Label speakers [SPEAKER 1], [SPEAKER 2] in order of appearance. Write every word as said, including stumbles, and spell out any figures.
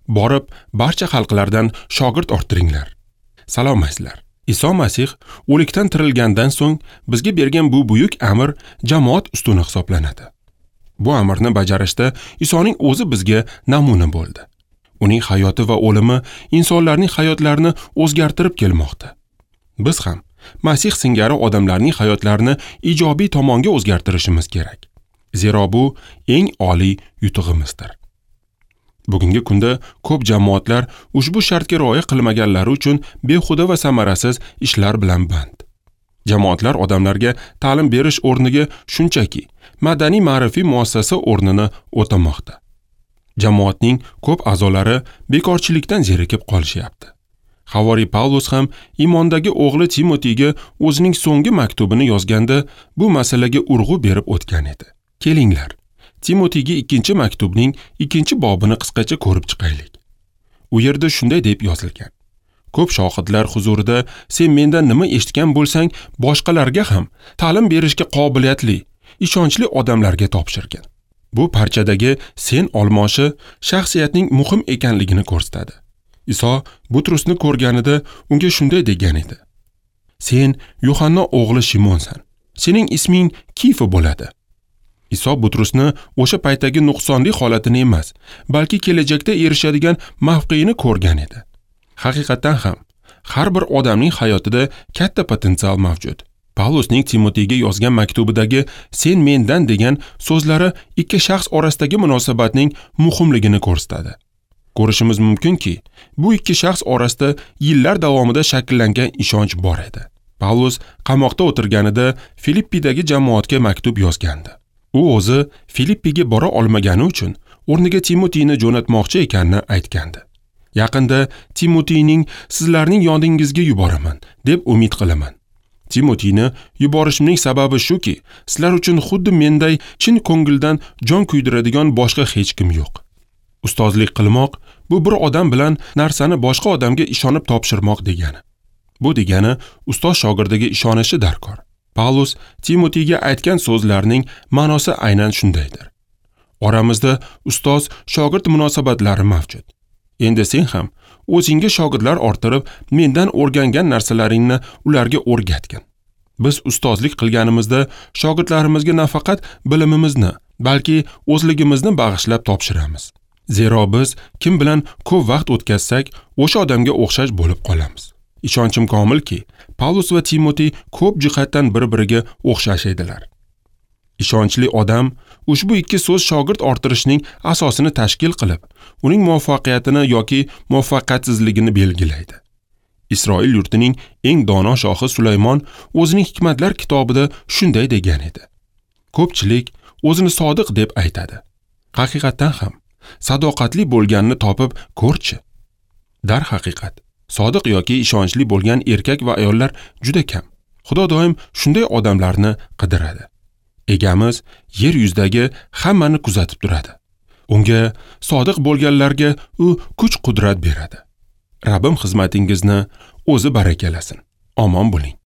[SPEAKER 1] borib barcha xalqlardan shogird orttiringlar. Salomaysizlar. Iso Masih o'likdan tirilgandan so'ng bizga bergan bu buyuk amr jamoat ustuni hisoblanadi. Bu amrni bajarishda Isoning o'zi bizga namuna bo'ldi. Uning hayoti va o'limi insonlarning hayotlarini o'zgartirib kelmoqda. Biz ham Masih singari odamlarning hayotlarini ijobiy tomonga o'zgartirishimiz kerak. Zero bu eng oliy yutug'imizdir. Bugungi kunda ko'p jamoatlar ushbu shartga rioya qilmaganlari uchun behuda va samarasiz ishlar bilan band. Jamoatlar odamlarga ta'lim berish o'rniga shunchaki madaniy ma'rifiy muassasa o'rnini o'tamoqda. Jamoatning ko'p a'zolari bekorchilikdan zerikib qolishyapti. Havoriy Pavlus ham iymondagi o'g'li Timotiyga o'zining so'nggi maktubini yozganda bu masalaga urg'u berib o'tgan edi. Kelinglar, Timotiyga ikkinchi maktubning ikkinchi bobini qisqacha ko'rib chiqaylik. U yerda shunday deb yozilgan: Ko'p shohidlar huzurida sen mendan nima eshitgan bo'lsang, boshqalarga ham ta'lim berishga qobiliyatli, ishonchli odamlarga topshirgin. Bu parchadagi sen olmoshi shaxsiyatning muhim ekanligini ko'rsatadi. Iso Butrusni ko'rganida unga shunday degan edi: Sen Yuhanna o'g'li Shimonsan. Sening isming Kifa bo'ladi. Iso Butrusni o'sha paytdagi nuqsonli holatini emas, balki kelajakda erishadigan mavqeini ko'rgan edi. Haqiqatan ham har bir odamning hayotida katta potensial mavjud. Pavlusning Timotiyga yozgan maktubidagi sen mendan degan so'zlari ikki shaxs orasidagi munosabatning muhimligini ko'rsatadi. Ko'rishimiz mumkinki, bu ikki shaxs orasida yillar davomida shakllangan ishonch bor edi. Pavlus qamoqda o'tirganida Filippidagi jamoatga maktub yozgandi. U o'zi Filippiga bora olmagani uchun o'rniga Timotiyni jo'natmoqchi ekanini aytgandi. Yaqinda Timotiyning sizlarning yoningizga yuboraman deb umid qilaman. Timotiyni yuborishimning sababi shuki, sizlar uchun xuddi menday chin ko'ngildan jon kuydiradigan boshqa hech kim yo'q. Ustozlik qilmoq bu bir odam bilan narsani boshqa odamga ishonib topshirmoq degani. Bu degani ustoz shogirdiga ishonishi darkor. Pavlus Timotiyga aytgan so'zlarning ma'nosi aynan shundaydir. Oramizda ustoz shogird munosabatlari mavjud. Endi sen ham o'zingga shogirdlar orttirib, mendan o'rgangan narsalaringni ularga o'rgatgin. Biz ustozlik qilganimizda shogirdlarimizga nafaqat bilimimizni, balki o'zligimizni bag'ishlab topshiramiz. Zero biz kim bilan ko'p vaqt o'tkazsak, o'sha odamga o'xshash bo'lib qolamiz. Ishonchim komilki, Pavlus va Timotiy ko'p jihatdan bir-biriga o'xshash edilar. Ishonchli odam ushbu ikki so'z shogird orttirishning asosini tashkil qilib, uning muvaffaqiyatini yoki muvaffaqiyatsizligini belgilaydi. Isroil yurtining eng dono shohi Sulaymon o'zining hikmatlar kitobida shunday degan edi: Ko'pchilik o'zini sodiq deb aytadi. Haqiqatan ham sadoqatli bo'lganini topib ko'rchi. Dar haqiqat, sodiq yoki ishonchli bo'lgan erkak va ayollar juda kam. Xudo doim shunday odamlarni qidiradi. Egamiz yer yuzidagi hammani kuzatib turadi. Unga sodiq bo'lganlarga u kuch-qudrat beradi. Rabbim xizmatingizni o'zi barakalasin. Omon bo'ling.